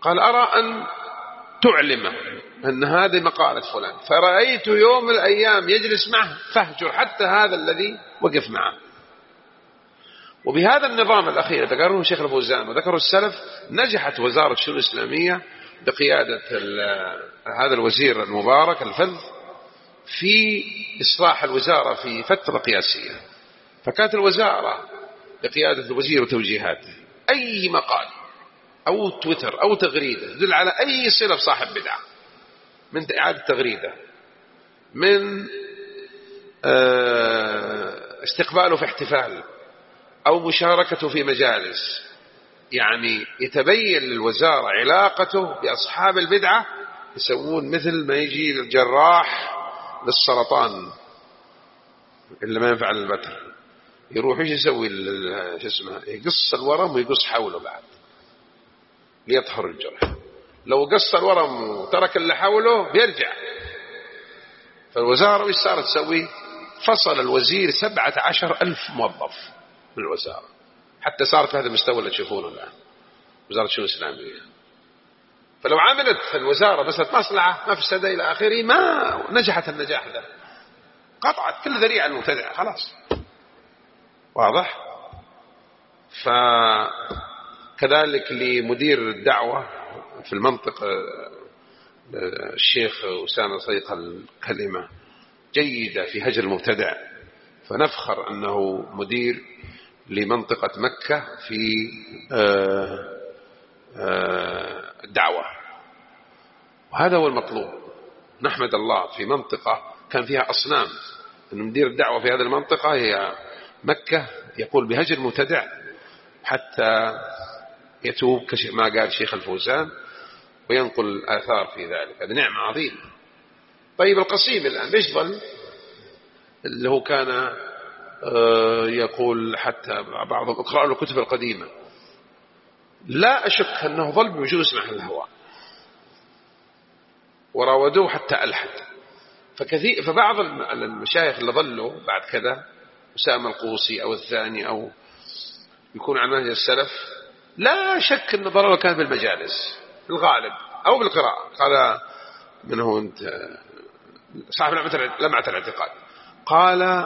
قال أرى أن تعلمه أن هذه مقالة فلان، فرأيت يوم من الأيام يجلس معه فهجر حتى هذا الذي وقف معه. وبهذا النظام الأخير ذكره شيخ الفوزان وذكره السلف نجحت وزارة الشؤون الإسلامية بقيادة هذا الوزير المبارك الفذ في إصلاح الوزارة في فترة قياسية. فكانت الوزارة بقيادة الوزير وتوجيهاته أي مقال أو تويتر أو تغريدة تدل على أي صلة بصاحب بدعة، من إعادة تغريدة، من استقباله في احتفال أو مشاركته في مجالس، يعني يتبين للوزارة علاقته بأصحاب البدعة، يسوون مثل ما يجي الجراح للسرطان اللي ما ينفع للبتر، يروح ايش يسوي شو اسمه، يقص الورم ويقص حوله بعد ليطهر الجرح. لو قص الورم وترك اللي حوله بيرجع. فالوزارة وش صارت تسوي؟ فصل الوزير 17,000 موظف من الوزارة، حتى صارت في هذا المستوى اللي تشوفونه الآن وزارة الشؤون الإسلامية. فلو عملت الوزارة بس مصلحة مفسدة إلى آخره ما نجحت النجاح ذا، قطعت كل ذريعة المبتدع خلاص. واضح؟ فكذلك لمدير الدعوة في المنطقة الشيخ أسامة صديق الكلمة جيدة في هجر المبتدع، فنفخر أنه مدير لمنطقة مكة في الدعوة، وهذا هو المطلوب. نحمد الله في منطقة كان فيها أصنام، أن مدير الدعوة في هذه المنطقة هي مكة يقول بهجر المبتدع حتى يتوب ما قال شيخ الفوزان وينقل الآثار في ذلك. هذه نعمة عظيمة. طيب القصيم الآن ليش ظل؟ اللي هو كان يقول حتى بعضهم اقرأوا له الكتب القديمة، لا أشك أنه ظل بوجود اسمه الهواء وراودوه حتى ألحد. فبعض المشايخ اللي ظلوا بعد كذا أسامة القوسي أو الثاني أو يكون عن منهج السلف، لا شك أن ضرره كان بالمجالس الغالب أو بالقراءة. قال من هو أنت صاحب لمعة الاعتقاد، قال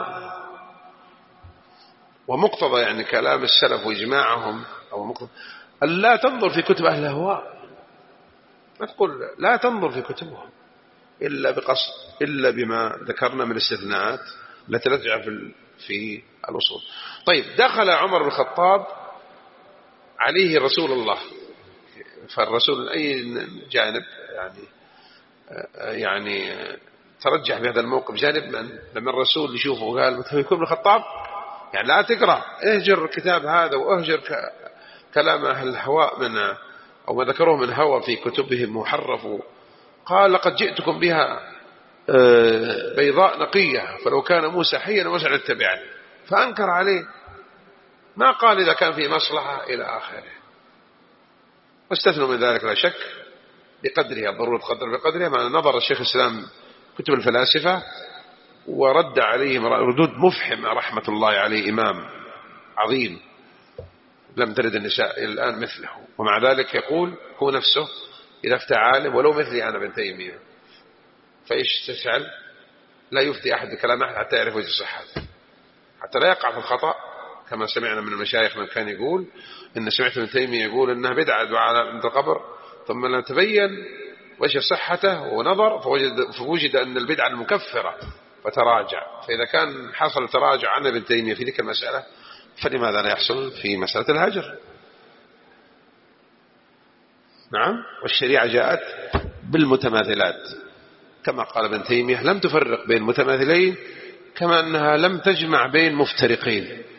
ومقتضى يعني كلام السلف وإجماعهم أو مقتضى ألا تنظر في كتب أهل الهواء، ما تقول لا تنظر في كتبهم إلا بقصد، إلا بما ذكرنا من الاستثناءات التي ترجع في الأصول. طيب دخل عمر بن الخطاب عليه رسول الله، فالرسول أي جانب يعني ترجح بهذا الموقف جانب من لما الرسول يشوفه قال يكون ابن الخطاب يعني لا تقرأ، اهجر الكتاب هذا واهجر كلام أهل الهواء من أو ما ذكروه من هوى في كتبهم محرف. قال لقد جئتكم بها بيضاء نقية فلو كان موسى حيا وسع اتبعني، فأنكر عليه، ما قال إذا كان في مصلحة إلى آخره. واستثنوا من ذلك لا شك بقدرها، ضرورة قدر بقدرها، مع نظر الشيخ الإسلام كتب الفلاسفة ورد عليهم ردود مفحمة رحمة الله عليه، إمام عظيم لم ترد النساء الآن مثله، ومع ذلك يقول هو نفسه إذا افتى عالم ولو مثلي أنا ابن تيمية فإيش تفعل؟ لا يفتي أحد بكلام أحد حتى يعرف وجه صحته، حتى لا يقع في الخطأ. كما سمعنا من المشايخ من كان يقول إن سمعت ابن تيمية يقول إنها بدعة دعاء عند القبر، ثم لم تبين وجه صحته ونظر فوجد أن البدعة المكفرة فتراجع. فإذا كان حصل تراجع عن ابن تيمية في ذلك المسألة فلماذا لا يحصل في مسألة الهجر؟ نعم. والشريعة جاءت بالمتماثلات كما قال ابن تيمية، لم تفرق بين متماثلين كما أنها لم تجمع بين مفترقين.